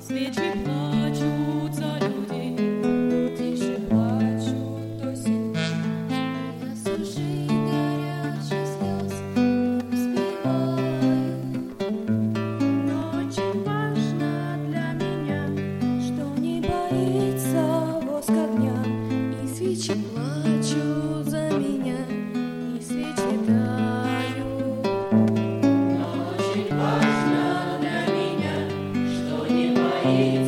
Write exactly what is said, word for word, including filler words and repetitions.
Свечи плачут за людей, тише плачут, то сильнее. Засуши горячий слез, успевают. но очень важно для меня, Что не боится воск огня, и свечи плачут за меня, и свечи тают. но очень важно для меня, что не боится